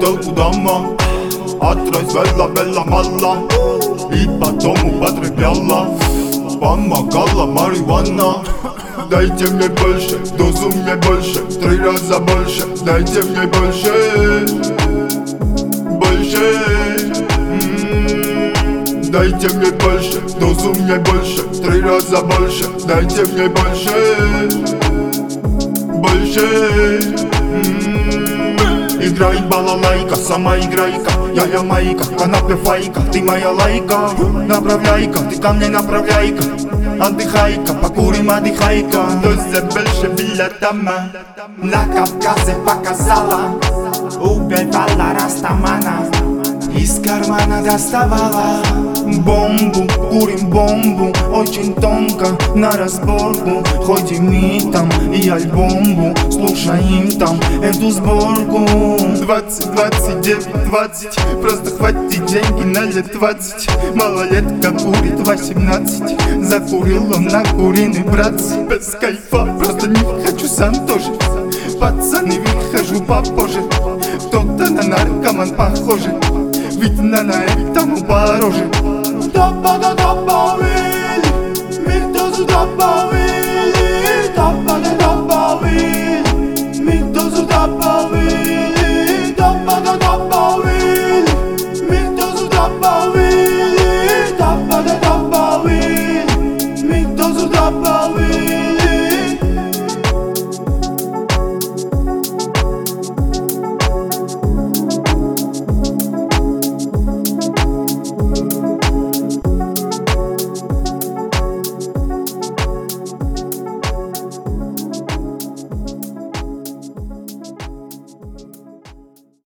бутылку дома, отразвела Белла Малла и потом употребляла. Помогала марихуана. Дайте мне больше, дозу мне больше, 3 раза больше. Дайте мне больше, больше. Дайте мне больше, дозу мне больше, 3 раза больше. Дайте мне больше, больше. Играй балалайка, сама играй-ка. Я майка, канапе файка, ты моя лайка. Направляй-ка, ты ко мне направляй-ка. Отдыхай-ка, покурим, отдыхай-ка. Доза больше билетама. На Кавказе показала, убивала растамана, из кармана доставала бомбу, курим бомбу, очень тонко, на разборку. Ходим мы там и альбомбу, слушаем там эту сборку. 20, 29, 20, просто хватит деньги на лет 20. Малолетка курит 18, закурил он на куриный братцы. Без кайфа, просто не хочу сам тоже. Пацаны, выхожу попозже. Кто-то на наркоман похожий, ведь на этом пороже. Топа,